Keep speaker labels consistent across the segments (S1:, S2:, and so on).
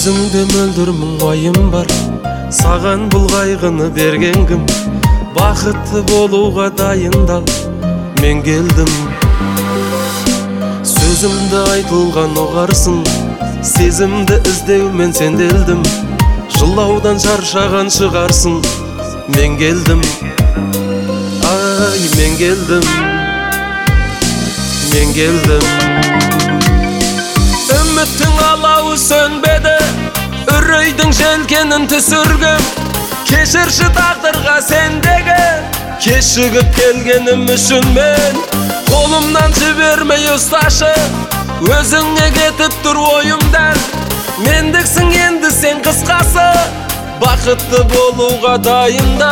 S1: Өзіңде мөлдір мұң уайым бар, саған бұл қайғыны берген кім? Бақытты болуға дайындал, мен келдім. Сөзімді айтылған оғарсың, сезімді іздеумен сенделдім. Жылаудан шаршаған шығарсың, мен келдім. Ай, мен келдім, мен келдім. Үміттің алауы сөнбеді, үрейдің желкенін түсіргім. Кешірші тағдырға сендегі, кешігіп келгенім үшін мен. Қолымнан жібермей ұсташы, өзіңе кетіп тұр ойымдан. Мендіксің енді сен қысқасы, бақытты болуға дайында.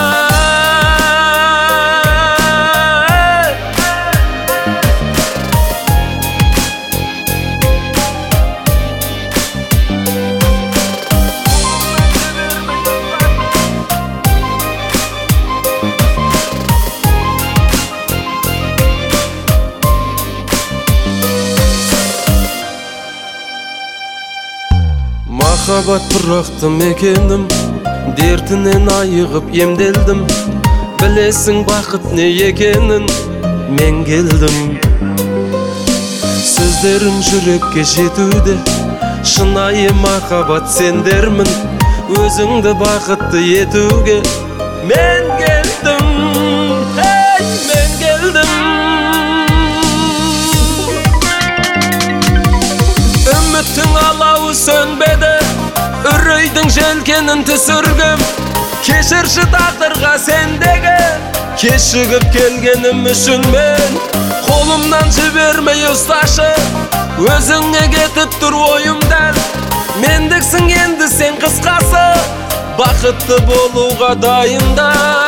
S1: Махаббат бұрақтым екенім, дертінен айығып емделдім. Білесің бақыт не екенін, мен келдім. Сөздерім жүрекке жетуде, шынайы махаббат сендермін. Өзіңді бақытты етуге мен келдім. Ей, мен келдім. Үміттің алауы сөнбеді, үрейдің желкенін түсіргім. Кешірші тағдырға сендегі, кешігіп келгенім үшін мен. Қолымнан жібермей ұсташы, өзіңе кетіп тұр ойымдан. Мендіксің енді сен қысқасы, бақытты болуға дайында.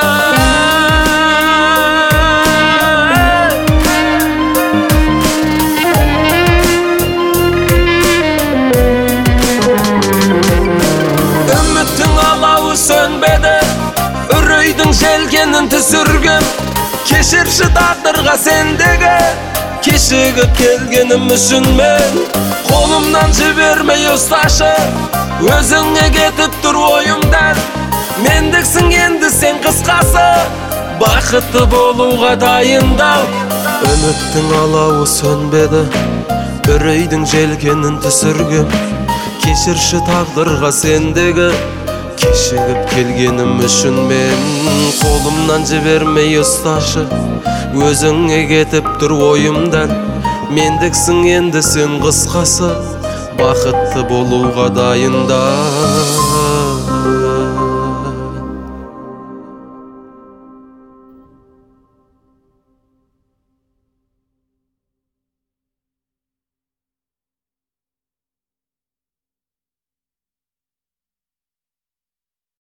S1: Сөнбеді, үрейдің желкенін түсіргім. Кешірші тағдырға сендегі, кешігіп келгенім үшін мен. Қолымнан жібермей ұсташы, өзіңе кетіп тұр ойымдан. Мендіксің енді сен қысқасы, бақытты болуға дайындал. Үміттің алауы сөнбеді, үрейдің желкенін түсіргім. Кешірші тағдырға сендегі, кешігіп келгенім үшін мен. Қолымнан жібермей ұсташы, өзіңе кетіп тұр ойымдан. Мендіксің енді сен қысқасы, бақытты болуға дайында.